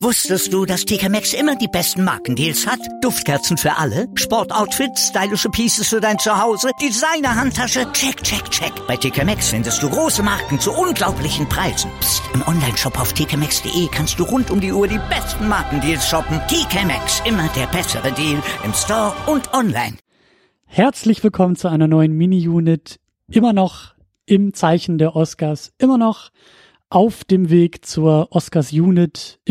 Wusstest du, dass TK Maxx immer die besten Markendeals hat? Duftkerzen für alle, Sportoutfits, stylische Pieces für dein Zuhause, Designer-Handtasche, check, check, check. Bei TK Maxx findest du große Marken zu unglaublichen Preisen. Psst. Im Onlineshop auf tkmaxx.de kannst du rund um die Uhr die besten Markendeals shoppen. TK Maxx, immer der bessere Deal im Store und online. Herzlich willkommen zu einer neuen Mini-Unit. Immer noch im Zeichen der Oscars, immer noch auf dem Weg zur Oscars-Unit,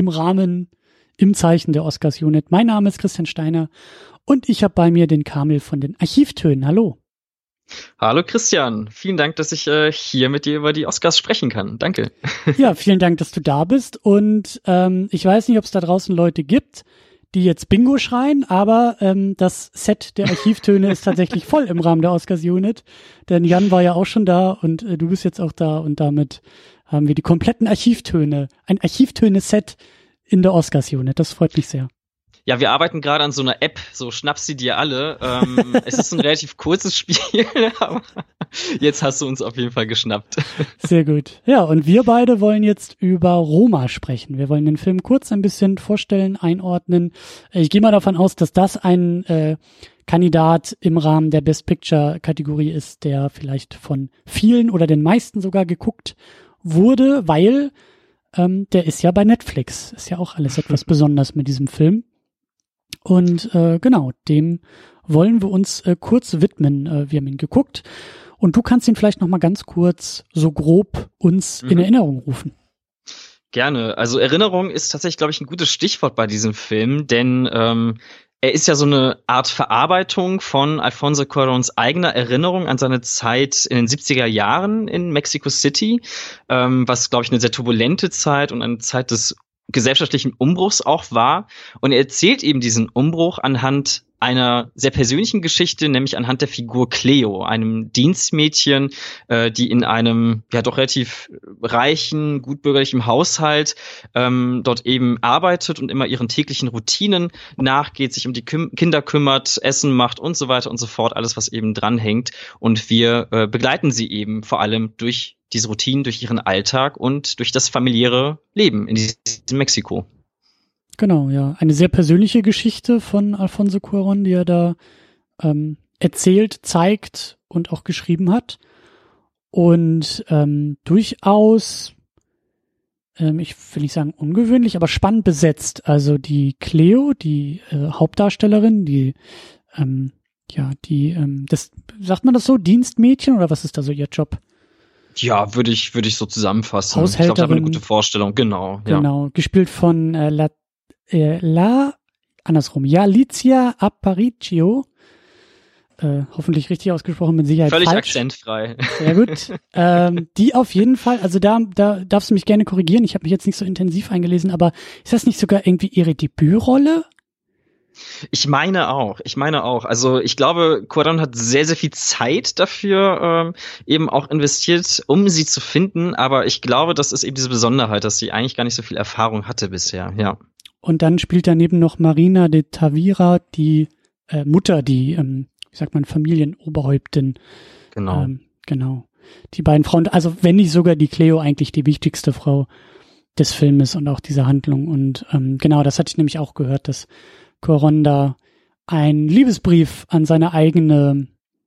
im Zeichen der Oscars-Unit. Mein Name ist Christian Steiner und ich habe bei mir den Kamil von den Archivtönen. Hallo. Hallo Christian, vielen Dank, dass ich hier mit dir über die Oscars sprechen kann. Danke. Ja, vielen Dank, dass du da bist und ich weiß nicht, ob es da draußen Leute gibt, die jetzt Bingo schreien, aber das Set der Archivtöne ist tatsächlich voll im Rahmen der Oscars-Unit, denn Jan war ja auch schon da und du bist jetzt auch da und damit haben wir die kompletten Archivtöne, ein Archivtöne-Set in der Oscars-Unit. Das freut mich sehr. Ja, wir arbeiten gerade an so einer App, so schnapp sie dir alle. Es ist ein relativ kurzes Spiel, aber jetzt hast du uns auf jeden Fall geschnappt. Sehr gut. Ja, und wir beide wollen jetzt über Roma sprechen. Wir wollen den Film kurz ein bisschen vorstellen, einordnen. Ich gehe mal davon aus, dass das ein Kandidat im Rahmen der Best Picture-Kategorie ist, der vielleicht von vielen oder den meisten sogar geguckt wurde, weil der ist ja bei Netflix. Ist ja auch alles etwas besonders mit diesem Film. Und genau, dem wollen wir uns kurz widmen. Wir haben ihn geguckt. Und du kannst ihn vielleicht noch mal ganz kurz so grob uns in Erinnerung rufen. Gerne. Also Erinnerung ist tatsächlich, glaube ich, ein gutes Stichwort bei diesem Film, denn er ist ja so eine Art Verarbeitung von Alfonso Cuaróns eigener Erinnerung an seine Zeit in den 70er Jahren in Mexico City, was, glaube ich, eine sehr turbulente Zeit und eine Zeit des gesellschaftlichen Umbruchs auch war. Und er erzählt eben diesen Umbruch anhand einer sehr persönlichen Geschichte, nämlich anhand der Figur Cleo, einem Dienstmädchen, die in einem ja doch relativ reichen, gutbürgerlichen Haushalt dort eben arbeitet und immer ihren täglichen Routinen nachgeht, sich um die Kinder kümmert, Essen macht und so weiter und so fort, alles, was eben dranhängt. Und wir begleiten sie eben vor allem durch diese Routinen, durch ihren Alltag und durch das familiäre Leben in diesem Mexiko. Genau, ja. Eine sehr persönliche Geschichte von Alfonso Cuarón, die er da erzählt, zeigt und auch geschrieben hat. Und durchaus, ich will nicht sagen ungewöhnlich, aber spannend besetzt. Also die Cleo, die Hauptdarstellerin, das, sagt man das so, Dienstmädchen oder was ist da so ihr Job? Ja, würde ich so zusammenfassen. Haushälterin. Ich glaube, ich habe eine gute Vorstellung, genau. Genau, ja. Gespielt von Alicia Aparicio. Hoffentlich richtig ausgesprochen, mit Sicherheit völlig falsch. Akzentfrei. Sehr gut. Die auf jeden Fall, also da darfst du mich gerne korrigieren, ich habe mich jetzt nicht so intensiv eingelesen, aber ist das nicht sogar irgendwie ihre Debütrolle? Ich meine auch. Also ich glaube, Cuarón hat sehr, sehr viel Zeit dafür eben auch investiert, um sie zu finden. Aber ich glaube, das ist eben diese Besonderheit, dass sie eigentlich gar nicht so viel Erfahrung hatte bisher, ja. Und dann spielt daneben noch Marina de Tavira, die Mutter, die, wie sagt man, Familienoberhäuptin. Genau. Genau. Die beiden Frauen, also wenn nicht sogar die Cleo eigentlich die wichtigste Frau des Filmes und auch dieser Handlung. Und genau, das hatte ich nämlich auch gehört, dass Cuarón da einen Liebesbrief an seine eigene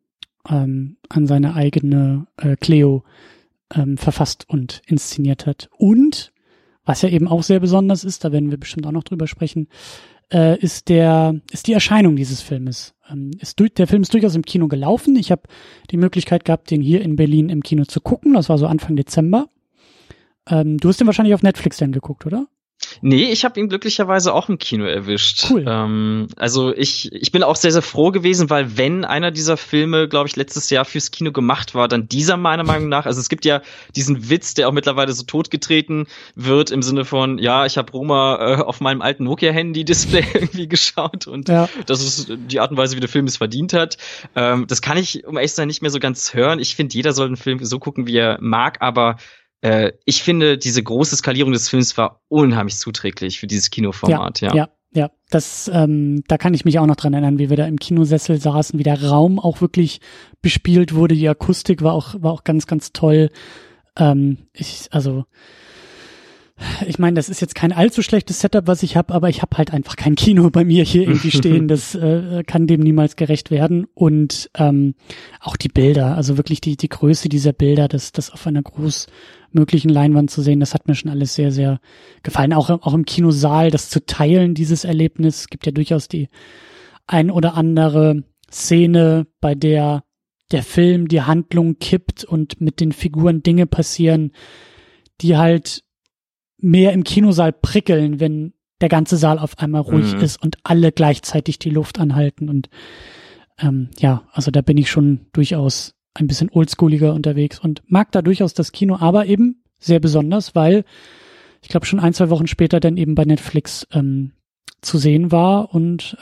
Cleo verfasst und inszeniert hat. Und was ja eben auch sehr besonders ist, da werden wir bestimmt auch noch drüber sprechen, ist die Erscheinung dieses Filmes. Der Film ist durchaus im Kino gelaufen. Ich habe die Möglichkeit gehabt, den hier in Berlin im Kino zu gucken. Das war so Anfang Dezember. Du hast den wahrscheinlich auf Netflix dann geguckt, oder? Nee, ich habe ihn glücklicherweise auch im Kino erwischt. Cool. Also ich bin auch sehr, sehr froh gewesen, weil wenn einer dieser Filme, glaube ich, letztes Jahr fürs Kino gemacht war, dann dieser meiner Meinung nach. Also es gibt ja diesen Witz, der auch mittlerweile so totgetreten wird im Sinne von, ja, ich habe Roma auf meinem alten Nokia-Handy-Display irgendwie geschaut und das ist die Art und Weise, wie der Film es verdient hat. Das kann ich, um ehrlich zu sein, nicht mehr so ganz hören. Ich finde, jeder soll den Film so gucken, wie er mag, aber ich finde, diese große Skalierung des Films war unheimlich zuträglich für dieses Kinoformat. Ja. Das, da kann ich mich auch noch dran erinnern, wie wir da im Kinosessel saßen, wie der Raum auch wirklich bespielt wurde. Die Akustik war auch ganz, ganz toll. Ich meine, das ist jetzt kein allzu schlechtes Setup, was ich habe, aber ich habe halt einfach kein Kino bei mir hier irgendwie stehen. Das kann dem niemals gerecht werden. Und auch die Bilder, also wirklich die Größe dieser Bilder, das auf einer großmöglichen Leinwand zu sehen, das hat mir schon alles sehr, sehr gefallen. Auch im Kinosaal, das zu teilen, dieses Erlebnis. Es gibt ja durchaus die ein oder andere Szene, bei der der Film, die Handlung kippt und mit den Figuren Dinge passieren, die halt mehr im Kinosaal prickeln, wenn der ganze Saal auf einmal ruhig ist und alle gleichzeitig die Luft anhalten. Und also da bin ich schon durchaus ein bisschen oldschooliger unterwegs und mag da durchaus das Kino, aber eben sehr besonders, weil ich glaube schon 1-2 Wochen später dann eben bei Netflix zu sehen war. Und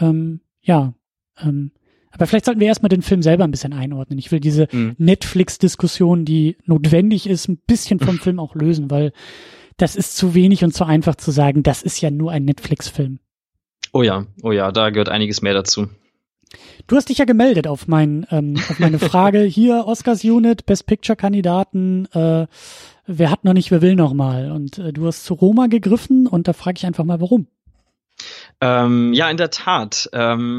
aber vielleicht sollten wir erstmal den Film selber ein bisschen einordnen. Ich will diese Netflix-Diskussion, die notwendig ist, ein bisschen vom Film auch lösen, weil das ist zu wenig und zu einfach zu sagen, das ist ja nur ein Netflix-Film. Oh ja, da gehört einiges mehr dazu. Du hast dich ja gemeldet auf meine Frage. Hier, Oscars-Unit, Best Picture-Kandidaten, wer hat noch nicht, wer will noch mal? Und du hast zu Roma gegriffen und da frage ich einfach mal, warum? Ja, in der Tat.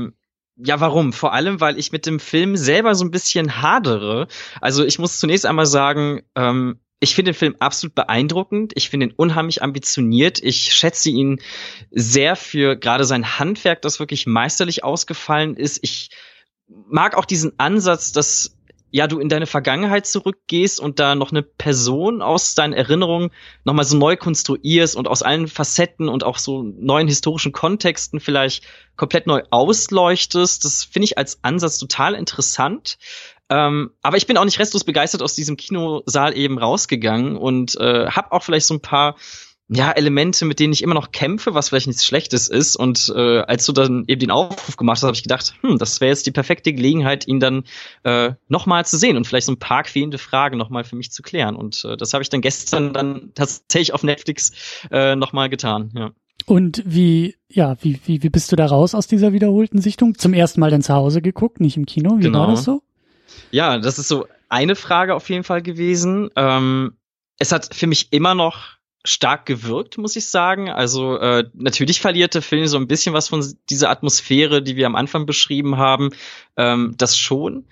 Ja, warum? Vor allem, weil ich mit dem Film selber so ein bisschen hadere. Also ich muss zunächst einmal sagen, ich finde den Film absolut beeindruckend. Ich finde ihn unheimlich ambitioniert. Ich schätze ihn sehr für gerade sein Handwerk, das wirklich meisterlich ausgefallen ist. Ich mag auch diesen Ansatz, dass du in deine Vergangenheit zurückgehst und da noch eine Person aus deinen Erinnerungen nochmal so neu konstruierst und aus allen Facetten und auch so neuen historischen Kontexten vielleicht komplett neu ausleuchtest. Das finde ich als Ansatz total interessant. Aber ich bin auch nicht restlos begeistert aus diesem Kinosaal eben rausgegangen und habe auch vielleicht so ein paar Elemente, mit denen ich immer noch kämpfe, was vielleicht nichts Schlechtes ist. Und als du dann eben den Aufruf gemacht hast, habe ich gedacht, das wäre jetzt die perfekte Gelegenheit, ihn dann nochmal zu sehen und vielleicht so ein paar quälende Fragen nochmal für mich zu klären. Und das habe ich dann gestern dann tatsächlich auf Netflix nochmal getan, ja. Und wie bist du da raus aus dieser wiederholten Sichtung? Zum ersten Mal dann zu Hause geguckt, nicht im Kino? Wie war das so? Ja, das ist so eine Frage auf jeden Fall gewesen. Es hat für mich immer noch stark gewirkt, muss ich sagen. Also natürlich verliert der Film so ein bisschen was von dieser Atmosphäre, die wir am Anfang beschrieben haben. Das schon.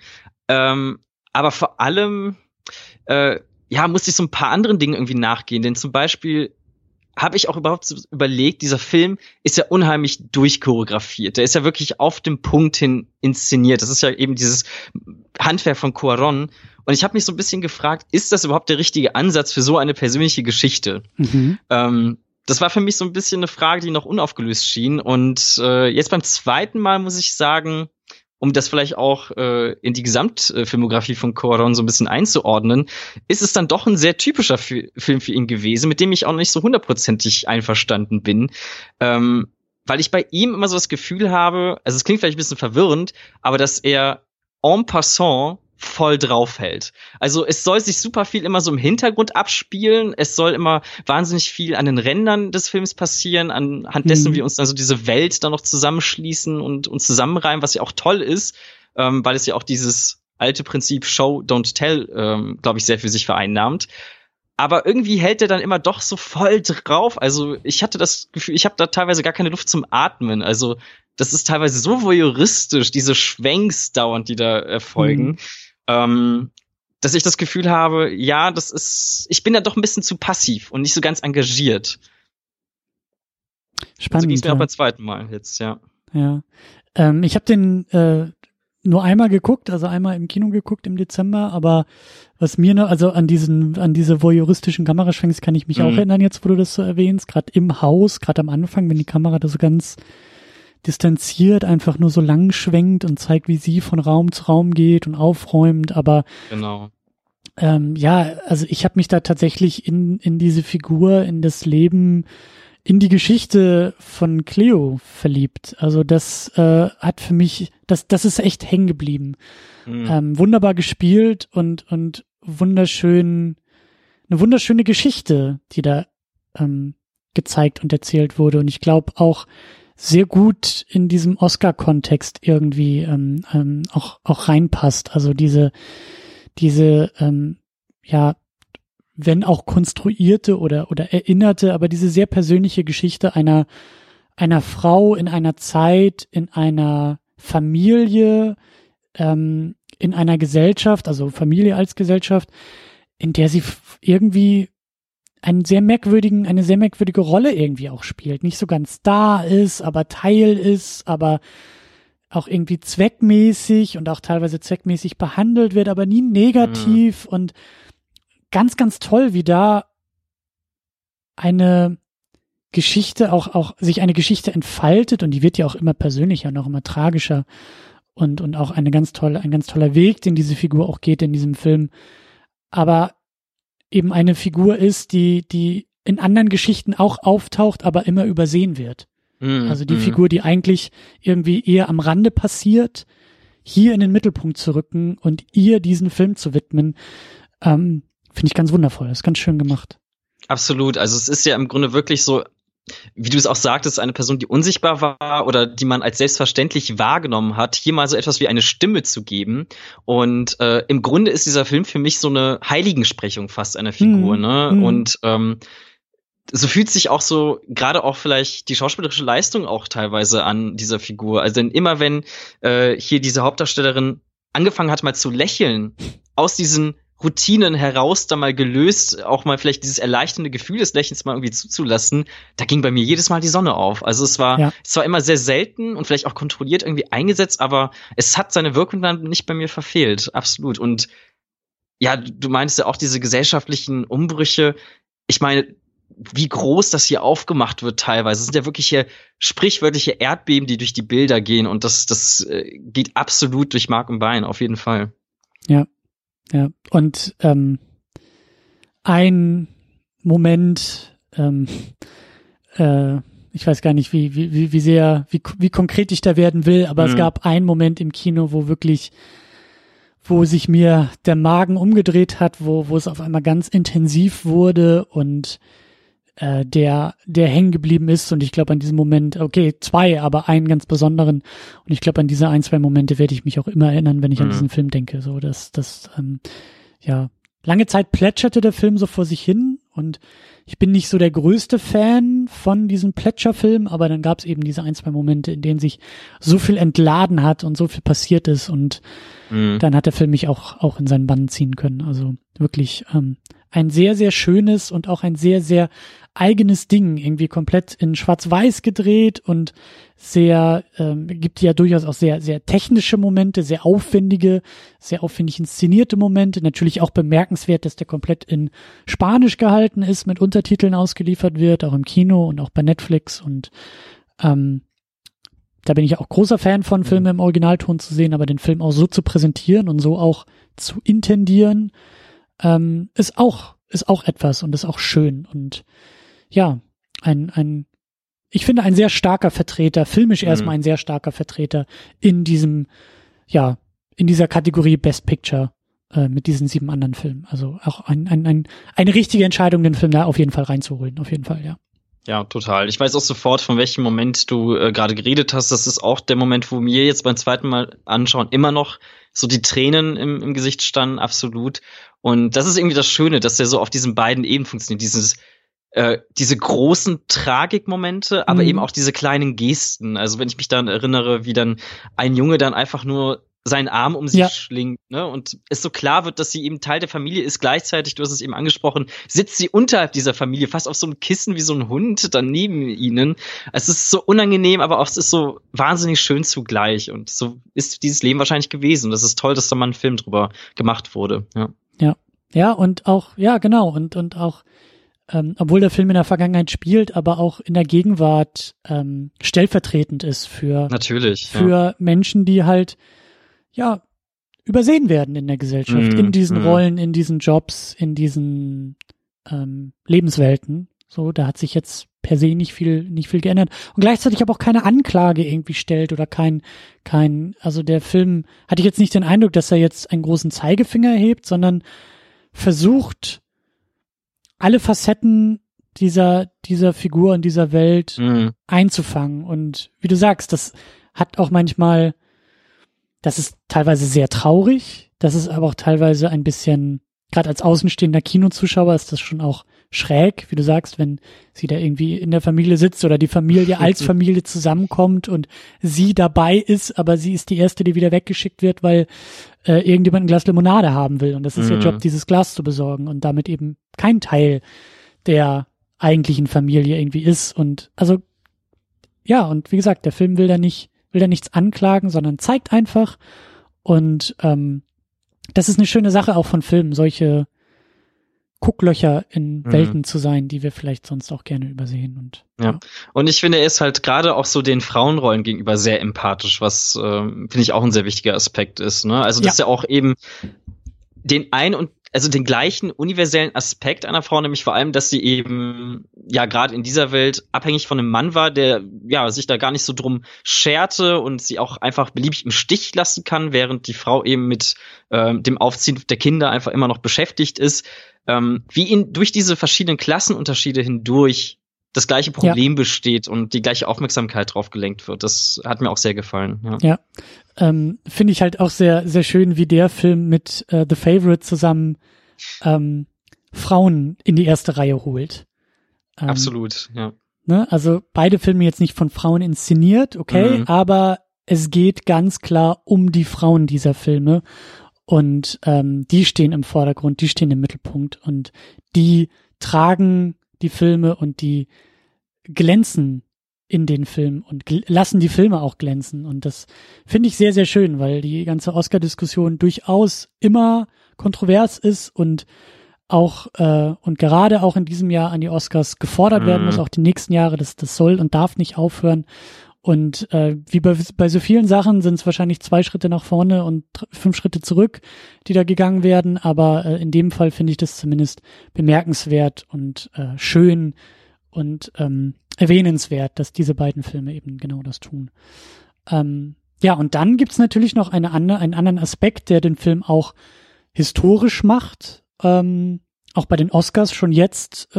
Aber vor allem musste ich so ein paar anderen Dingen irgendwie nachgehen. Denn zum Beispiel habe ich auch überhaupt überlegt, dieser Film ist ja unheimlich durchchoreografiert. Der ist ja wirklich auf den Punkt hin inszeniert. Das ist ja eben dieses Handwerk von Cuarón. Und ich habe mich so ein bisschen gefragt, ist das überhaupt der richtige Ansatz für so eine persönliche Geschichte? Das war für mich so ein bisschen eine Frage, die noch unaufgelöst schien. Und jetzt beim zweiten Mal muss ich sagen, um das vielleicht auch in die Gesamtfilmografie von Cuarón so ein bisschen einzuordnen, ist es dann doch ein sehr typischer Film für ihn gewesen, mit dem ich auch nicht so 100%ig einverstanden bin. Weil ich bei ihm immer so das Gefühl habe, also es klingt vielleicht ein bisschen verwirrend, aber dass er en passant voll drauf hält. Also es soll sich super viel immer so im Hintergrund abspielen. Es soll immer wahnsinnig viel an den Rändern des Films passieren, anhand dessen wir uns dann so diese Welt dann noch zusammenschließen und uns zusammenreimen, was ja auch toll ist, weil es ja auch dieses alte Prinzip Show, Don't Tell, glaube ich, sehr für sich vereinnahmt. Aber irgendwie hält er dann immer doch so voll drauf. Also ich hatte das Gefühl, ich habe da teilweise gar keine Luft zum Atmen. Also das ist teilweise so voyeuristisch, diese Schwenks dauernd, die da erfolgen. Dass ich das Gefühl habe, ich bin da doch ein bisschen zu passiv und nicht so ganz engagiert. Spannend. So ging es mir auch beim zweiten Mal jetzt, ja. Ja. Ich habe den nur einmal geguckt, also einmal im Kino geguckt im Dezember, aber was mir noch, also an diese voyeuristischen Kameraschwenks kann ich mich auch erinnern, jetzt wo du das so erwähnst, gerade im Haus, gerade am Anfang, wenn die Kamera da so ganz distanziert einfach nur so lang schwenkt und zeigt, wie sie von Raum zu Raum geht und aufräumt, aber genau. Also ich habe mich da tatsächlich in diese Figur, in das Leben, in die Geschichte von Cleo verliebt. Also das hat für mich, das ist echt hängen geblieben. Wunderbar gespielt und eine wunderschöne Geschichte, die da gezeigt und erzählt wurde. Und ich glaube auch sehr gut in diesem Oscar-Kontext irgendwie auch reinpasst. Also diese wenn auch konstruierte oder erinnerte, aber diese sehr persönliche Geschichte einer Frau in einer Zeit, in einer Familie, in einer Gesellschaft, also Familie als Gesellschaft, in der sie irgendwie eine sehr merkwürdige Rolle irgendwie auch spielt. Nicht so ganz da ist, aber Teil ist, aber auch irgendwie zweckmäßig und auch teilweise zweckmäßig behandelt wird, aber nie negativ und ganz, ganz toll, wie da eine Geschichte auch sich eine Geschichte entfaltet und die wird ja auch immer persönlicher und auch immer tragischer und auch ein ganz toller Weg, den diese Figur auch geht in diesem Film. Aber eben eine Figur ist, die in anderen Geschichten auch auftaucht, aber immer übersehen wird. Also die Figur, die eigentlich irgendwie eher am Rande passiert, hier in den Mittelpunkt zu rücken und ihr diesen Film zu widmen, finde ich ganz wundervoll. Das ist ganz schön gemacht. Absolut. Also es ist ja im Grunde wirklich so, wie du es auch sagtest, eine Person, die unsichtbar war oder die man als selbstverständlich wahrgenommen hat, hier mal so etwas wie eine Stimme zu geben. Und im Grunde ist dieser Film für mich so eine Heiligensprechung fast einer Figur, ne? Und so fühlt sich auch so, gerade auch vielleicht die schauspielerische Leistung auch teilweise an dieser Figur. Also denn immer wenn hier diese Hauptdarstellerin angefangen hat mal zu lächeln, aus diesen Routinen heraus da mal gelöst, auch mal vielleicht dieses erleichternde Gefühl des Lächelns mal irgendwie zuzulassen, da ging bei mir jedes Mal die Sonne auf. Also es war immer sehr selten und vielleicht auch kontrolliert irgendwie eingesetzt, aber es hat seine Wirkung dann nicht bei mir verfehlt. Absolut. Und ja, du meinst ja auch diese gesellschaftlichen Umbrüche. Ich meine, wie groß das hier aufgemacht wird teilweise. Es sind ja wirklich hier sprichwörtliche Erdbeben, die durch die Bilder gehen und das geht absolut durch Mark und Bein, auf jeden Fall. Ja. Und ein Moment, ich weiß gar nicht, wie konkret ich da werden will, aber es gab einen Moment im Kino, wo sich mir der Magen umgedreht hat, wo es auf einmal ganz intensiv wurde und der hängen geblieben ist und ich glaube an diesem Moment, okay, zwei, aber einen ganz besonderen und ich glaube an diese 1-2 Momente werde ich mich auch immer erinnern, wenn ich an diesen Film denke, so lange Zeit plätscherte der Film so vor sich hin und ich bin nicht so der größte Fan von diesem Plätscherfilm, aber dann gab es eben diese 1-2 Momente, in denen sich so viel entladen hat und so viel passiert ist und dann hat der Film mich auch in seinen Bann ziehen können, also wirklich ein sehr, sehr schönes und auch ein sehr, sehr eigenes Ding, irgendwie komplett in Schwarz-Weiß gedreht und gibt ja durchaus auch sehr, sehr technische Momente, sehr aufwendig inszenierte Momente. Natürlich auch bemerkenswert, dass der komplett in Spanisch gehalten ist, mit Untertiteln ausgeliefert wird, auch im Kino und auch bei Netflix und da bin ich auch großer Fan von, Filme im Originalton zu sehen, aber den Film auch so zu präsentieren und so auch zu intendieren, ist auch etwas und ist auch schön und ja, ich finde ein sehr starker Vertreter, filmisch erstmal ein sehr starker Vertreter in dieser Kategorie Best Picture mit diesen 7 anderen Filmen. Also auch eine richtige Entscheidung, den Film da auf jeden Fall reinzuholen, auf jeden Fall, ja. Ja, total. Ich weiß auch sofort, von welchem Moment du gerade geredet hast. Das ist auch der Moment, wo mir jetzt beim zweiten Mal anschauen immer noch so die Tränen im Gesicht standen, absolut. Und das ist irgendwie das Schöne, dass der so auf diesen beiden Ebenen funktioniert. Diese großen Tragikmomente, aber eben auch diese kleinen Gesten. Also wenn ich mich dann erinnere, wie dann ein Junge dann einfach nur seinen Arm um sich schlingt, ne? Und es so klar wird, dass sie eben Teil der Familie ist. Gleichzeitig, du hast es eben angesprochen, sitzt sie unterhalb dieser Familie, fast auf so einem Kissen wie so ein Hund dann neben ihnen. Es ist so unangenehm, aber auch es ist so wahnsinnig schön zugleich. Und so ist dieses Leben wahrscheinlich gewesen. Das ist toll, dass da mal ein Film drüber gemacht wurde. Ja, und auch, ja, genau. Und auch obwohl der Film in der Vergangenheit spielt, aber auch in der Gegenwart stellvertretend ist für Menschen, die halt übersehen werden in der Gesellschaft, in diesen Rollen, in diesen Jobs, in diesen Lebenswelten. So, da hat sich jetzt per se nicht viel geändert und gleichzeitig aber auch keine Anklage irgendwie stellt oder also der Film hatte ich jetzt nicht den Eindruck, dass er jetzt einen großen Zeigefinger erhebt, sondern versucht, alle Facetten dieser Figur in dieser Welt einzufangen. Und wie du sagst, das ist teilweise sehr traurig, das ist aber auch teilweise ein bisschen gerade als außenstehender Kinozuschauer ist das schon auch schräg, wie du sagst, wenn sie da irgendwie in der Familie sitzt oder die Familie als Familie zusammenkommt und sie dabei ist, aber sie ist die Erste, die wieder weggeschickt wird, weil irgendjemand ein Glas Limonade haben will. Und das ist ihr Job, dieses Glas zu besorgen und damit eben kein Teil der eigentlichen Familie irgendwie ist. Und also, ja, und wie gesagt, der Film will da nichts anklagen, sondern zeigt einfach. Und das ist eine schöne Sache auch von Filmen, solche Gucklöcher in Welten zu sein, die wir vielleicht sonst auch gerne übersehen. Und ja. Und ich finde, er ist halt gerade auch so den Frauenrollen gegenüber sehr empathisch, was finde ich auch ein sehr wichtiger Aspekt ist. Ne? Also dass er auch eben den gleichen universellen Aspekt einer Frau, nämlich vor allem, dass sie eben ja gerade in dieser Welt abhängig von einem Mann war, der ja sich da gar nicht so drum scherte und sie auch einfach beliebig im Stich lassen kann, während die Frau eben mit dem Aufziehen der Kinder einfach immer noch beschäftigt ist. Wie durch diese verschiedenen Klassenunterschiede hindurch das gleiche Problem besteht und die gleiche Aufmerksamkeit drauf gelenkt wird. Das hat mir auch sehr gefallen. Ja. Finde ich halt auch sehr, sehr schön, wie der Film mit The Favourite zusammen Frauen in die erste Reihe holt. Absolut, ja. Ne? Also beide Filme jetzt nicht von Frauen inszeniert, okay, aber es geht ganz klar um die Frauen dieser Filme. Und die stehen im Vordergrund, die stehen im Mittelpunkt und die tragen die Filme und die glänzen in den Filmen und lassen die Filme auch glänzen. Und das finde ich sehr, sehr schön, weil die ganze Oscar-Diskussion durchaus immer kontrovers ist und auch und gerade auch in diesem Jahr an die Oscars gefordert werden muss, auch die nächsten Jahre. Das soll und darf nicht aufhören. Und wie bei so vielen Sachen sind es wahrscheinlich 2 Schritte nach vorne und 5 Schritte zurück, die da gegangen werden. Aber in dem Fall finde ich das zumindest bemerkenswert und schön und erwähnenswert, dass diese beiden Filme eben genau das tun. Ja, und dann gibt's natürlich noch einen anderen Aspekt, der den Film auch historisch macht. Auch bei den Oscars schon jetzt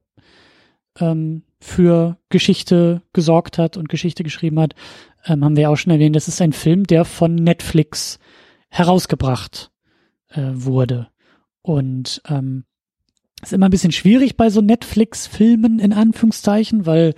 für Geschichte gesorgt hat und Geschichte geschrieben hat, haben wir auch schon erwähnt. Das ist ein Film, der von Netflix herausgebracht wurde. Und ist immer ein bisschen schwierig bei so Netflix-Filmen in Anführungszeichen, weil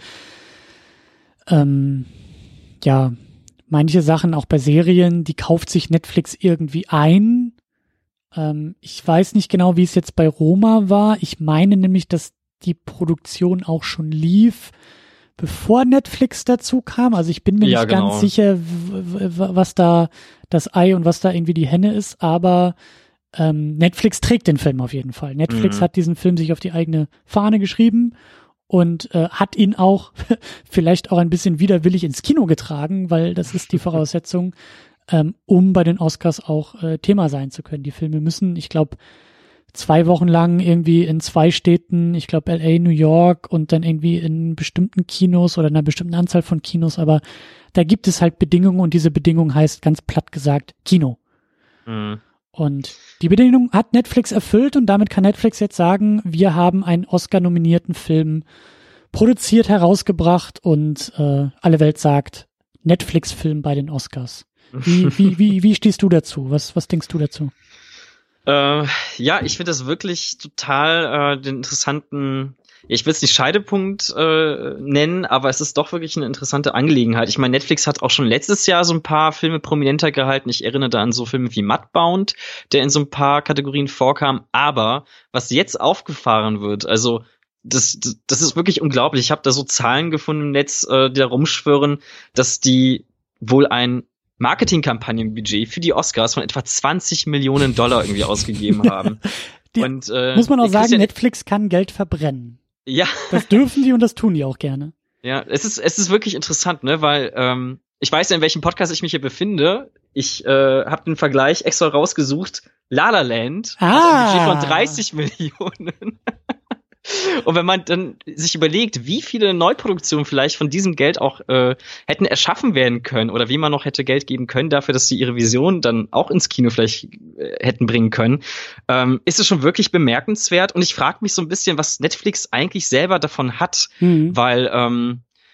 ja, manche Sachen auch bei Serien, die kauft sich Netflix irgendwie ein. Ich weiß nicht genau, wie es jetzt bei Roma war. Ich meine nämlich, dass die Produktion auch schon lief, bevor Netflix dazu kam. Also ich bin mir nicht ganz sicher, was da das Ei und was da irgendwie die Henne ist, aber Netflix trägt den Film auf jeden Fall. Netflix hat diesen Film sich auf die eigene Fahne geschrieben und hat ihn auch vielleicht auch ein bisschen widerwillig ins Kino getragen, weil das ist die Voraussetzung, um bei den Oscars auch Thema sein zu können. Die Filme müssen, ich glaube, 2 Wochen lang irgendwie in 2 Städten, ich glaube LA, New York und dann irgendwie in bestimmten Kinos oder einer bestimmten Anzahl von Kinos, aber da gibt es halt Bedingungen und diese Bedingung heißt ganz platt gesagt Kino. Und die Bedingung hat Netflix erfüllt und damit kann Netflix jetzt sagen, wir haben einen Oscar-nominierten Film produziert, herausgebracht und alle Welt sagt, Netflix-Film bei den Oscars. Wie stehst du dazu? Was denkst du dazu? Ja, ich finde das wirklich total den interessanten, ich will es nicht Scheidepunkt nennen, aber es ist doch wirklich eine interessante Angelegenheit. Ich meine, Netflix hat auch schon letztes Jahr so ein paar Filme prominenter gehalten. Ich erinnere da an so Filme wie Mudbound, der in so ein paar Kategorien vorkam. Aber was jetzt aufgefahren wird, also das ist wirklich unglaublich. Ich habe da so Zahlen gefunden im Netz, die da rumschwirren, dass die wohl ein Marketingkampagnenbudget für die Oscars von etwa $20 Millionen irgendwie ausgegeben haben. Und, muss man auch sagen, Netflix kann Geld verbrennen. Ja. Das dürfen die und das tun die auch gerne. Ja, es ist wirklich interessant, ne, weil ich weiß ja, in welchem Podcast ich mich hier befinde. Ich habe den Vergleich extra rausgesucht. La La Land hat ein Budget von 30 Millionen. Und wenn man dann sich überlegt, wie viele Neuproduktionen vielleicht von diesem Geld auch hätten erschaffen werden können oder wie man noch hätte Geld geben können dafür, dass sie ihre Vision dann auch ins Kino vielleicht hätten bringen können, ist es schon wirklich bemerkenswert. Und ich frage mich so ein bisschen, was Netflix eigentlich selber davon hat, weil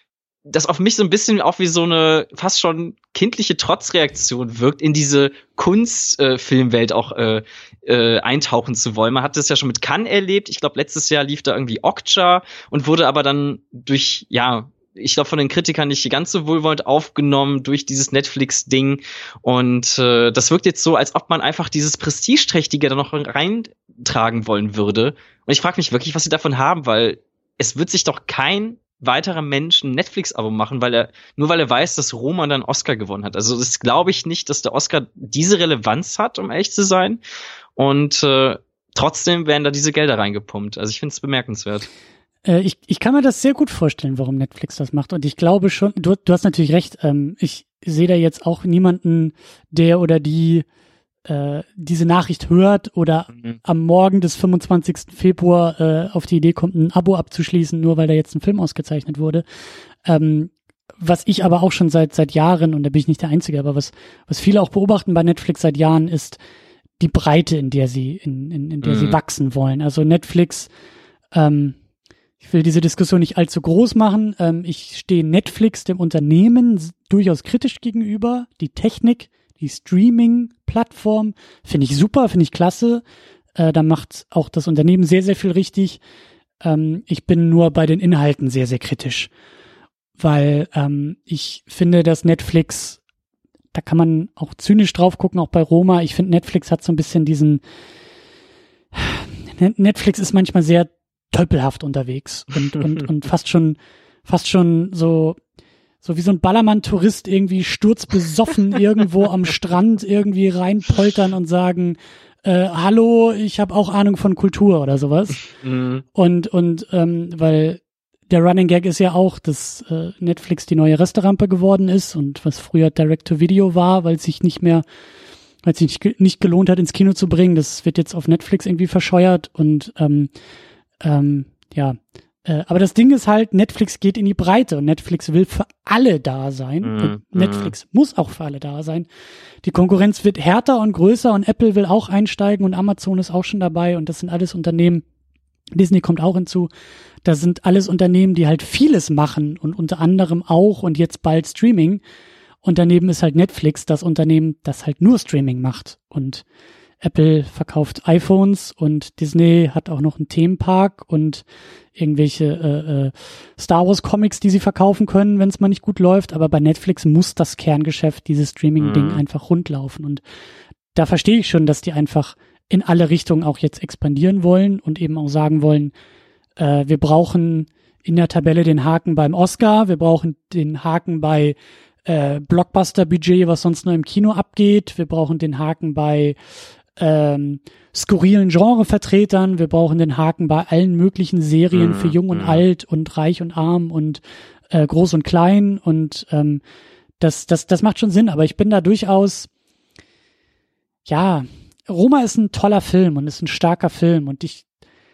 das auf mich so ein bisschen auch wie so eine fast schon kindliche Trotzreaktion wirkt, in diese Kunstfilmwelt auch eintauchen zu wollen. Man hat das ja schon mit Cannes erlebt. Ich glaube, letztes Jahr lief da irgendwie Okja und wurde aber dann durch, ich glaube, von den Kritikern nicht ganz so wohlwollend aufgenommen durch dieses Netflix-Ding. Und das wirkt jetzt so, als ob man einfach dieses Prestigeträchtige da noch reintragen wollen würde. Und ich frage mich wirklich, was sie davon haben, weil es wird sich doch kein weiterer Mensch ein Netflix-Abo machen, weil er weiß, dass Roma dann Oscar gewonnen hat. Also das glaube ich nicht, dass der Oscar diese Relevanz hat, um ehrlich zu sein. Und trotzdem werden da diese Gelder reingepumpt. Also ich finde es bemerkenswert. Ich kann mir das sehr gut vorstellen, warum Netflix das macht. Und ich glaube schon, du hast natürlich recht, ich sehe da jetzt auch niemanden, der oder die diese Nachricht hört oder am Morgen des 25. Februar auf die Idee kommt, ein Abo abzuschließen, nur weil da jetzt ein Film ausgezeichnet wurde. Was ich aber auch schon seit Jahren, und da bin ich nicht der Einzige, aber was viele auch beobachten bei Netflix seit Jahren, ist die Breite, in der sie in der sie wachsen wollen. Also Netflix, ich will diese Diskussion nicht allzu groß machen. Ich stehe Netflix, dem Unternehmen, durchaus kritisch gegenüber. Die Technik, die Streaming-Plattform finde ich super, finde ich klasse. Da macht auch das Unternehmen sehr, sehr viel richtig. Ich bin nur bei den Inhalten sehr, sehr kritisch. Weil ich finde, dass Netflix, da kann man auch zynisch drauf gucken, auch bei Roma. Ich finde, Netflix hat so ein bisschen Netflix ist manchmal sehr tölpelhaft unterwegs und fast schon so wie so ein Ballermann-Tourist irgendwie sturzbesoffen irgendwo am Strand irgendwie reinpoltern und sagen, hallo, ich habe auch Ahnung von Kultur oder sowas. Und weil der Running Gag ist ja auch, dass Netflix die neue Resterampe geworden ist und was früher Direct-to-Video war, weil es sich nicht gelohnt hat, ins Kino zu bringen. Das wird jetzt auf Netflix irgendwie verscheuert und aber das Ding ist halt, Netflix geht in die Breite und Netflix will für alle da sein. Und Netflix muss auch für alle da sein. Die Konkurrenz wird härter und größer und Apple will auch einsteigen und Amazon ist auch schon dabei und das sind alles Unternehmen, Disney kommt auch hinzu. Das sind alles Unternehmen, die halt vieles machen und unter anderem auch und jetzt bald Streaming. Und daneben ist halt Netflix das Unternehmen, das halt nur Streaming macht. Und Apple verkauft iPhones und Disney hat auch noch einen Themenpark und irgendwelche Star Wars Comics, die sie verkaufen können, wenn es mal nicht gut läuft. Aber bei Netflix muss das Kerngeschäft, dieses Streaming-Ding einfach rundlaufen. Und da verstehe ich schon, dass die einfach in alle Richtungen auch jetzt expandieren wollen und eben auch sagen wollen, wir brauchen in der Tabelle den Haken beim Oscar, wir brauchen den Haken bei Blockbuster-Budget, was sonst nur im Kino abgeht, wir brauchen den Haken bei skurrilen Genrevertretern, wir brauchen den Haken bei allen möglichen Serien für Jung und Alt und Reich und Arm und Groß und Klein und das macht schon Sinn, aber ich bin da durchaus, Roma ist ein toller Film und ist ein starker Film und ich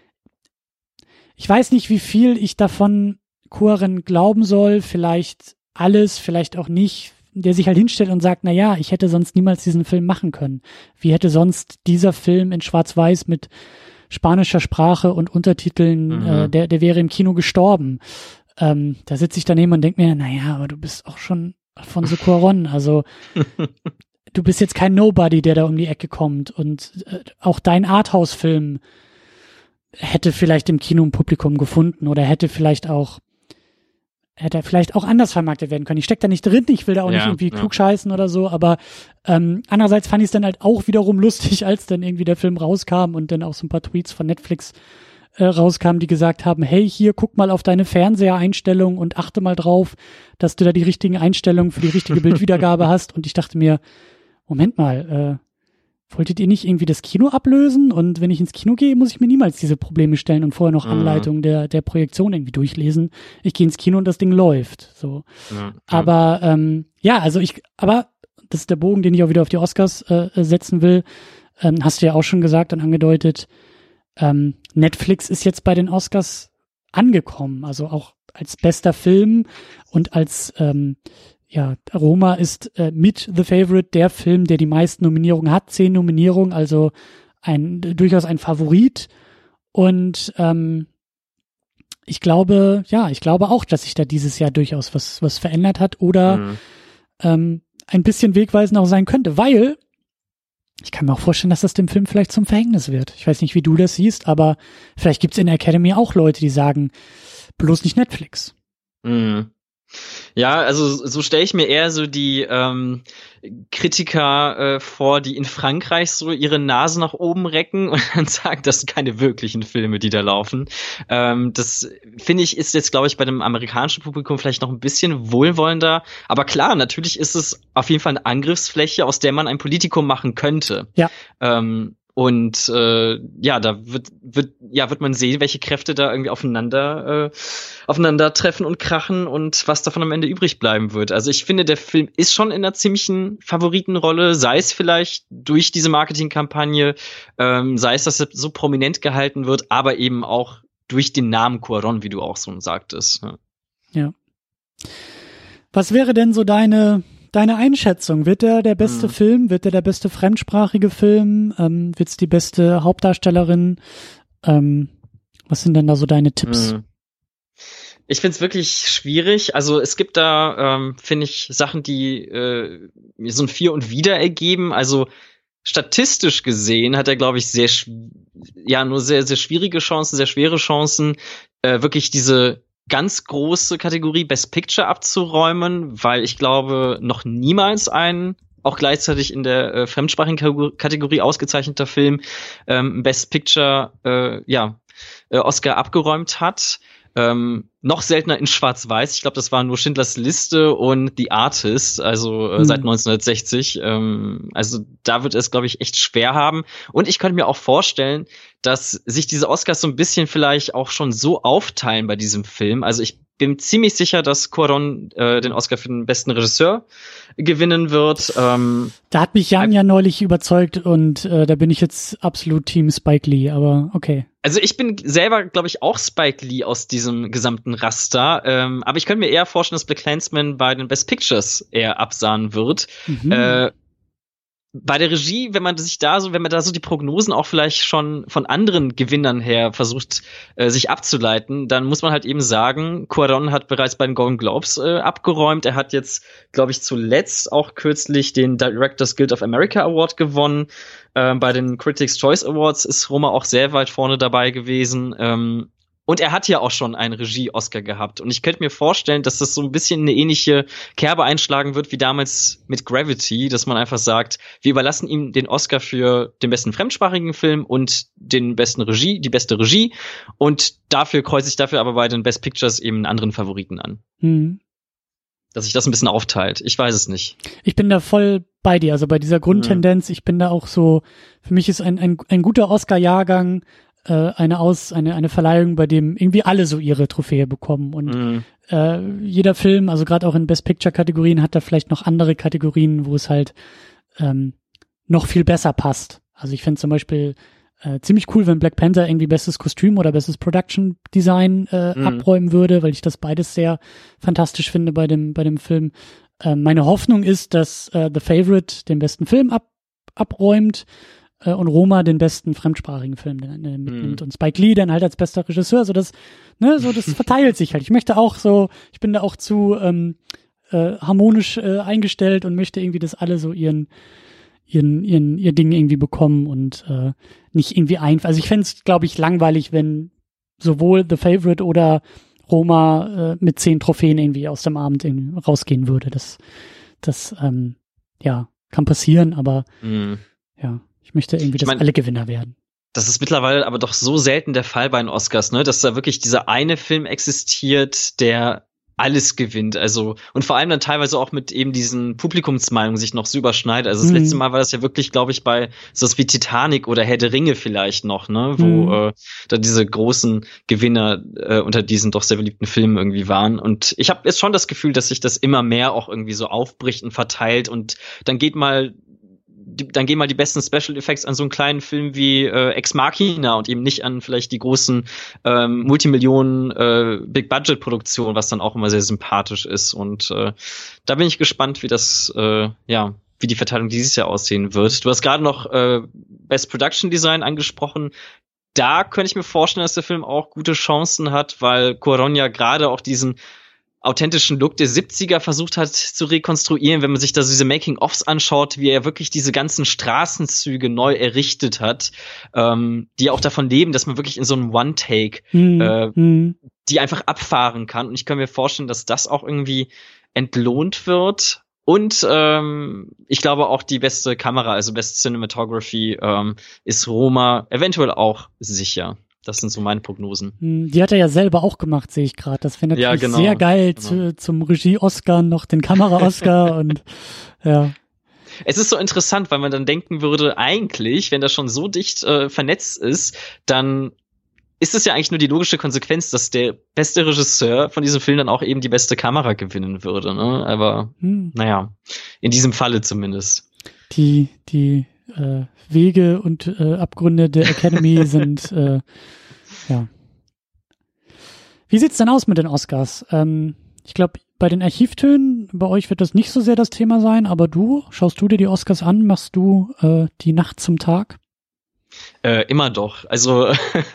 weiß nicht, wie viel ich davon Coen glauben soll, vielleicht alles, vielleicht auch nicht, der sich halt hinstellt und sagt, ich hätte sonst niemals diesen Film machen können. Wie hätte sonst dieser Film in Schwarz-Weiß mit spanischer Sprache und Untertiteln, der wäre im Kino gestorben. Da sitze ich daneben und denke mir, aber du bist auch schon Alfonso Cuarón, also du bist jetzt kein Nobody, der da um die Ecke kommt und auch dein Arthouse-Film hätte vielleicht im Kino ein Publikum gefunden oder hätte vielleicht auch anders vermarktet werden können. Ich stecke da nicht drin, ich will da auch nicht irgendwie klugscheißen oder so, aber andererseits fand ich es dann halt auch wiederum lustig, als dann irgendwie der Film rauskam und dann auch so ein paar Tweets von Netflix rauskamen, die gesagt haben, hey, hier, guck mal auf deine Fernsehereinstellung und achte mal drauf, dass du da die richtigen Einstellungen für die richtige Bildwiedergabe hast. Und ich dachte mir, Moment mal, wolltet ihr nicht irgendwie das Kino ablösen? Und wenn ich ins Kino gehe, muss ich mir niemals diese Probleme stellen und vorher noch Anleitungen der Projektion irgendwie durchlesen. Ich gehe ins Kino und das Ding läuft. So. Aber aber das ist der Bogen, den ich auch wieder auf die Oscars setzen will. Hast du ja auch schon gesagt und angedeutet, Netflix ist jetzt bei den Oscars angekommen, also auch als bester Film und als Roma ist mit The Favourite der Film, der die meisten Nominierungen hat, 10 Nominierungen, also durchaus ein Favorit. Und ich glaube auch, dass sich da dieses Jahr durchaus was verändert hat oder ein bisschen wegweisend auch sein könnte, weil ich kann mir auch vorstellen, dass das dem Film vielleicht zum Verhängnis wird. Ich weiß nicht, wie du das siehst, aber vielleicht gibt's in der Academy auch Leute, die sagen, bloß nicht Netflix. Ja, also so stelle ich mir eher so die Kritiker vor, die in Frankreich so ihre Nase nach oben recken und dann sagen, das sind keine wirklichen Filme, die da laufen. Das finde ich ist jetzt, glaube ich, bei dem amerikanischen Publikum vielleicht noch ein bisschen wohlwollender. Aber klar, natürlich ist es auf jeden Fall eine Angriffsfläche, aus der man ein Politikum machen könnte. Ja. Und da wird man sehen, welche Kräfte da irgendwie aufeinander treffen und krachen und was davon am Ende übrig bleiben wird. Also ich finde, der Film ist schon in einer ziemlichen Favoritenrolle, sei es vielleicht durch diese Marketingkampagne, sei es, dass er so prominent gehalten wird, aber eben auch durch den Namen Cuarón, wie du auch so sagtest. Ja. Was wäre denn so deine Einschätzung? Wird der beste Film? Wird der beste fremdsprachige Film? Wird es die beste Hauptdarstellerin? Was sind denn da so deine Tipps? Ich find's wirklich schwierig. Also es gibt da, finde ich, Sachen, die mir so ein Für und Wider ergeben. Also statistisch gesehen hat er, glaube ich, nur sehr, sehr schwierige Chancen, sehr schwere Chancen, wirklich diese ganz große Kategorie Best Picture abzuräumen, weil ich glaube, noch niemals ein auch gleichzeitig in der fremdsprachigen Kategorie ausgezeichneter Film Best Picture Oscar abgeräumt hat. Noch seltener in Schwarz-Weiß. Ich glaube, das war nur Schindlers Liste und The Artist, also seit 1960. Also da wird es, glaube ich, echt schwer haben. Und ich könnte mir auch vorstellen, dass sich diese Oscars so ein bisschen vielleicht auch schon so aufteilen bei diesem Film. Also ich bin ziemlich sicher, dass Cuarón den Oscar für den besten Regisseur gewinnen wird. Da hat mich Jan ja neulich überzeugt und da bin ich jetzt absolut Team Spike Lee, aber okay. Also ich bin selber, glaube ich, auch Spike Lee aus diesem gesamten Raster. Aber ich könnte mir eher vorstellen, dass BlacKkKlansman bei den Best Pictures eher absahnen wird. Bei der Regie, wenn man da so die Prognosen auch vielleicht schon von anderen Gewinnern her versucht, sich abzuleiten, dann muss man halt eben sagen, Cuarón hat bereits bei den Golden Globes abgeräumt. Er hat jetzt, glaube ich, zuletzt auch kürzlich den Directors Guild of America Award gewonnen. Bei den Critics' Choice Awards ist Roma auch sehr weit vorne dabei gewesen. Und er hat ja auch schon einen Regie-Oscar gehabt. Und ich könnte mir vorstellen, dass das so ein bisschen eine ähnliche Kerbe einschlagen wird wie damals mit Gravity, dass man einfach sagt, wir überlassen ihm den Oscar für den besten fremdsprachigen Film und die beste Regie. Und kreuze ich dafür aber bei den Best Pictures eben einen anderen Favoriten an. Dass sich das ein bisschen aufteilt. Ich weiß es nicht. Ich bin da voll bei dir. Also bei dieser Grundtendenz, ich bin da auch so, für mich ist ein guter Oscar-Jahrgang eine Verleihung, bei dem irgendwie alle so ihre Trophäe bekommen und jeder Film, also gerade auch in Best Picture Kategorien, hat da vielleicht noch andere Kategorien, wo es halt noch viel besser passt. Also ich finde zum Beispiel ziemlich cool, wenn Black Panther irgendwie bestes Kostüm oder bestes Production Design abräumen würde, weil ich das beides sehr fantastisch finde bei dem Film. Meine Hoffnung ist, dass The Favourite den besten Film abräumt und Roma den besten fremdsprachigen Film mitnimmt und Spike Lee dann halt als bester Regisseur, so das verteilt sich halt. Ich bin da auch zu harmonisch eingestellt und möchte irgendwie, dass alle so ihr Ding irgendwie bekommen und nicht irgendwie einfach. Also ich fände es, glaube ich, langweilig, wenn sowohl The Favourite oder Roma mit 10 Trophäen irgendwie aus dem Abend irgendwie rausgehen würde. Das kann passieren, aber ja. Ich möchte irgendwie, dass alle Gewinner werden. Das ist mittlerweile aber doch so selten der Fall bei den Oscars, ne, dass da wirklich dieser eine Film existiert, der alles gewinnt. Also, und vor allem dann teilweise auch mit eben diesen Publikumsmeinungen sich noch so überschneidet. Also das letzte Mal war das ja wirklich, glaube ich, bei sowas wie Titanic oder Herr der Ringe vielleicht noch, ne, wo da diese großen Gewinner unter diesen doch sehr beliebten Filmen irgendwie waren. Und ich habe jetzt schon das Gefühl, dass sich das immer mehr auch irgendwie so aufbricht und verteilt und dann gehen mal die besten Special Effects an so einen kleinen Film wie Ex Machina und eben nicht an vielleicht die großen Multimillionen Big-Budget-Produktionen, was dann auch immer sehr sympathisch ist. Und da bin ich gespannt, wie die Verteilung dieses Jahr aussehen wird. Du hast gerade noch Best Production Design angesprochen. da könnte ich mir vorstellen, dass der Film auch gute Chancen hat, weil Cuarón ja gerade auch diesen authentischen Look der 70er versucht hat zu rekonstruieren, wenn man sich da diese Making-ofs anschaut, wie er wirklich diese ganzen Straßenzüge neu errichtet hat, die auch davon leben, dass man wirklich in so einem One-Take die einfach abfahren kann. Und ich kann mir vorstellen, dass das auch irgendwie entlohnt wird. Und ich glaube auch die beste Kamera, also Best Cinematography, ist Roma eventuell auch sicher. Das sind so meine Prognosen. Die hat er ja selber auch gemacht, sehe ich gerade. Das wäre natürlich sehr geil, zum Regie-Oscar noch den Kamera-Oscar und ja. Es ist so interessant, weil man dann denken würde, eigentlich, wenn das schon so dicht vernetzt ist, dann ist es ja eigentlich nur die logische Konsequenz, dass der beste Regisseur von diesem Film dann auch eben die beste Kamera gewinnen würde. Ne? Aber naja, in diesem Falle zumindest. Die Wege und Abgründe der Academy sind ja. Wie sieht's denn aus mit den Oscars? Ich glaube, bei den Archivtönen, bei euch wird das nicht so sehr das Thema sein, aber schaust du dir die Oscars an? Machst du die Nacht zum Tag? Immer doch. Also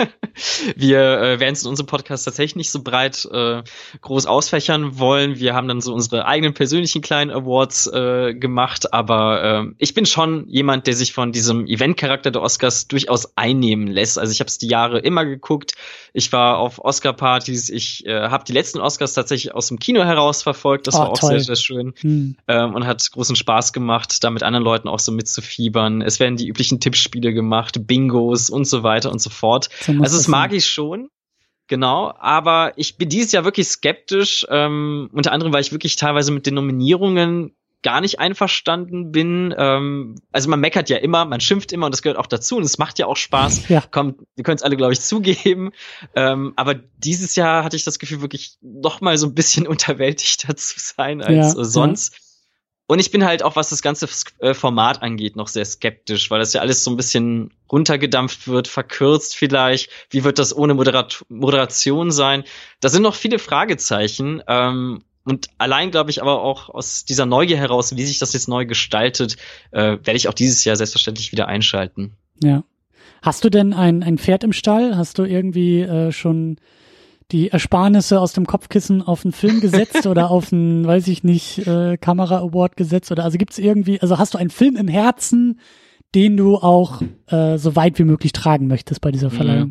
wir werden es in unserem Podcast tatsächlich nicht so breit groß ausfächern wollen. Wir haben dann so unsere eigenen persönlichen kleinen Awards gemacht, aber ich bin schon jemand, der sich von diesem Eventcharakter der Oscars durchaus einnehmen lässt. Also ich habe es die Jahre immer geguckt. Ich war auf Oscar-Partys. Ich habe die letzten Oscars tatsächlich aus dem Kino heraus verfolgt. Das war auch sehr, sehr schön und hat großen Spaß gemacht, da mit anderen Leuten auch so mitzufiebern. Es werden die üblichen Tippspiele gemacht, Bingos und so weiter und so fort. Also das mag ich schon, genau, aber ich bin dieses Jahr wirklich skeptisch, unter anderem, weil ich wirklich teilweise mit den Nominierungen gar nicht einverstanden bin. Also man meckert ja immer, man schimpft immer und das gehört auch dazu und es macht ja auch Spaß. Ja. Komm, wir können es alle, glaube ich, zugeben. Aber dieses Jahr hatte ich das Gefühl, wirklich noch mal so ein bisschen unterwältigter zu sein als sonst. Ja. Und ich bin halt auch, was das ganze Format angeht, noch sehr skeptisch, weil das ja alles so ein bisschen runtergedampft wird, verkürzt vielleicht. Wie wird das ohne Moderation sein? Da sind noch viele Fragezeichen. Und allein, glaube ich, aber auch aus dieser Neugier heraus, wie sich das jetzt neu gestaltet, werde ich auch dieses Jahr selbstverständlich wieder einschalten. Ja. Hast du denn ein Pferd im Stall? Hast du irgendwie schon die Ersparnisse aus dem Kopfkissen auf einen Film gesetzt oder auf einen, weiß ich nicht, Kamera-Award gesetzt? Oder also gibt's irgendwie, also hast du einen Film im Herzen, den du auch so weit wie möglich tragen möchtest bei dieser Verleihung?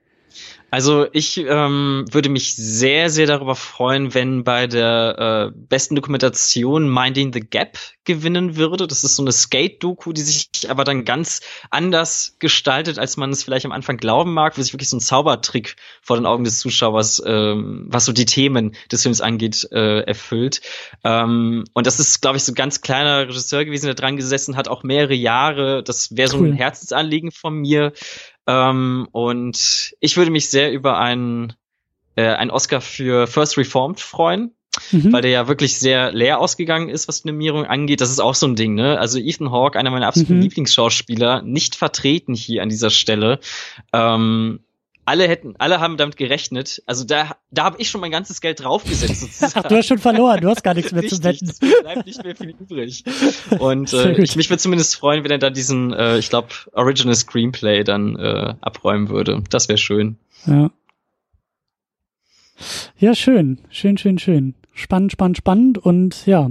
Also ich würde mich sehr, sehr darüber freuen, wenn bei der besten Dokumentation Minding the Gap gewinnen würde. Das ist so eine Skate-Doku, die sich aber dann ganz anders gestaltet, als man es vielleicht am Anfang glauben mag, wo sich wirklich so ein Zaubertrick vor den Augen des Zuschauers, was so die Themen des Films angeht, erfüllt. Und das ist, glaube ich, so ein ganz kleiner Regisseur gewesen, der dran gesessen hat, auch mehrere Jahre. Das wäre so ein Herzensanliegen von mir. Und ich würde mich sehr über einen Oscar für First Reformed freuen, weil der ja wirklich sehr leer ausgegangen ist, was die Nominierung angeht. Das ist auch so ein Ding, ne? Also Ethan Hawke, einer meiner absoluten Lieblingsschauspieler, nicht vertreten hier an dieser Stelle. Alle haben damit gerechnet. Also da habe ich schon mein ganzes Geld draufgesetzt. Sozusagen. Ach, du hast schon verloren. Du hast gar nichts mehr zu wetten. Es bleibt nicht mehr viel übrig. Und mich würde zumindest freuen, wenn er da diesen, ich glaube, Original Screenplay dann abräumen würde. Das wäre schön. Ja. Ja, schön. Schön. Spannend. Und ja,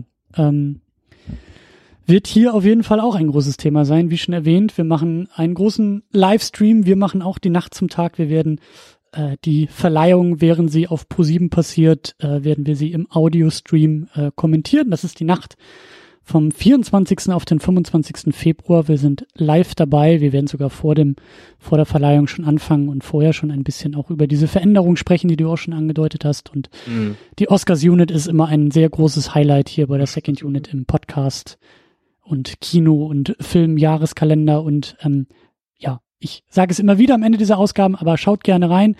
wird hier auf jeden Fall auch ein großes Thema sein, wie schon erwähnt. Wir machen einen großen Livestream, wir machen auch die Nacht zum Tag. Wir werden die Verleihung, während sie auf ProSieben passiert, werden wir sie im Audio-Stream kommentieren. Das ist die Nacht vom 24. auf den 25. Februar. Wir sind live dabei. Wir werden sogar vor der Verleihung schon anfangen und vorher schon ein bisschen auch über diese Veränderung sprechen, die du auch schon angedeutet hast. Und die Oscars-Unit ist immer ein sehr großes Highlight hier bei der Second Unit im Podcast und Kino und Film, Jahreskalender und ja, ich sage es immer wieder am Ende dieser Ausgaben, aber schaut gerne rein,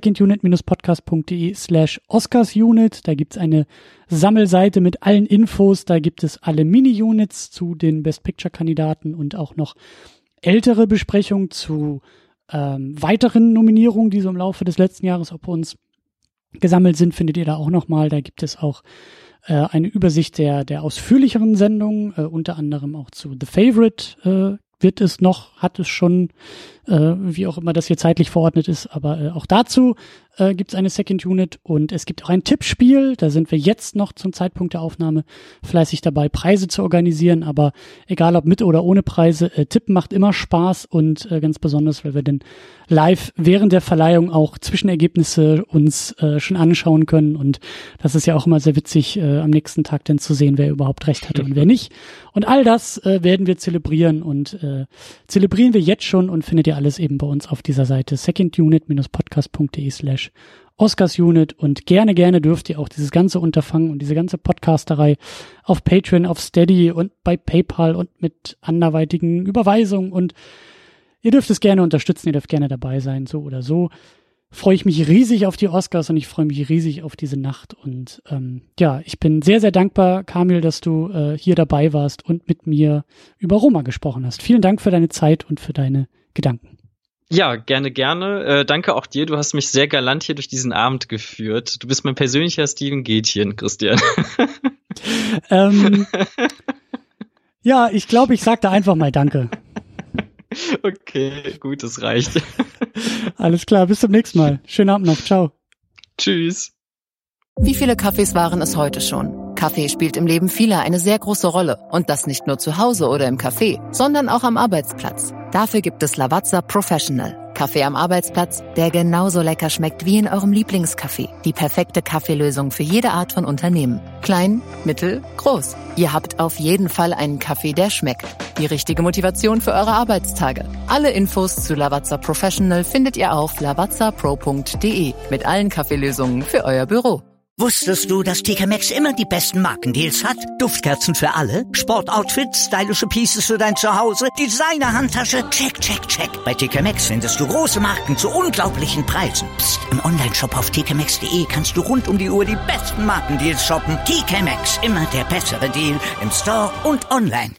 secondunit-podcast.de/OscarsUnit, da gibt's eine Sammelseite mit allen Infos, da gibt es alle Mini-Units zu den Best-Picture-Kandidaten und auch noch ältere Besprechungen zu weiteren Nominierungen, die so im Laufe des letzten Jahres auf uns gesammelt sind, findet ihr da auch nochmal, da gibt es auch eine Übersicht der ausführlicheren Sendungen, unter anderem auch zu The Favorite wird es noch, hat es schon, wie auch immer das hier zeitlich verordnet ist, aber auch dazu gibt es eine Second Unit und es gibt auch ein Tippspiel, da sind wir jetzt noch zum Zeitpunkt der Aufnahme fleißig dabei, Preise zu organisieren, aber egal ob mit oder ohne Preise, Tippen macht immer Spaß und ganz besonders, weil wir dann live während der Verleihung auch Zwischenergebnisse uns schon anschauen können und das ist ja auch immer sehr witzig, am nächsten Tag dann zu sehen, wer überhaupt recht hatte und wer nicht. Und all das werden wir zelebrieren und zelebrieren wir jetzt schon und findet ihr alles eben bei uns auf dieser Seite secondunit-podcast.de/OscarsUnit und gerne dürft ihr auch dieses ganze Unterfangen und diese ganze Podcasterei auf Patreon, auf Steady und bei PayPal und mit anderweitigen Überweisungen und ihr dürft es gerne unterstützen, ihr dürft gerne dabei sein, so oder so. Freue ich mich riesig auf die Oscars und ich freue mich riesig auf diese Nacht und ich bin sehr, sehr dankbar, Kamil, dass du hier dabei warst und mit mir über Roma gesprochen hast. Vielen Dank für deine Zeit und für deine Gedanken. Ja, gerne. Danke auch dir. Du hast mich sehr galant hier durch diesen Abend geführt. Du bist mein persönlicher Steven Gätchen, Christian. Ja, ich glaube, ich sag da einfach mal Danke. Okay, gut, das reicht. Alles klar, bis zum nächsten Mal. Schönen Abend noch. Ciao. Tschüss. Wie viele Kaffees waren es heute schon? Kaffee spielt im Leben vieler eine sehr große Rolle. Und das nicht nur zu Hause oder im Café, sondern auch am Arbeitsplatz. Dafür gibt es Lavazza Professional. Kaffee am Arbeitsplatz, der genauso lecker schmeckt wie in eurem Lieblingscafé. Die perfekte Kaffeelösung für jede Art von Unternehmen. Klein, mittel, groß. Ihr habt auf jeden Fall einen Kaffee, der schmeckt. Die richtige Motivation für eure Arbeitstage. Alle Infos zu Lavazza Professional findet ihr auf lavazzapro.de mit allen Kaffeelösungen für euer Büro. Wusstest du, dass TK Maxx immer die besten Markendeals hat? Duftkerzen für alle, Sportoutfits, stylische Pieces für dein Zuhause, Designer-Handtasche, check. Bei TK Maxx findest du große Marken zu unglaublichen Preisen. Psst. Im Onlineshop auf tkmaxx.de kannst du rund um die Uhr die besten Markendeals shoppen. TK Maxx, immer der bessere Deal im Store und online.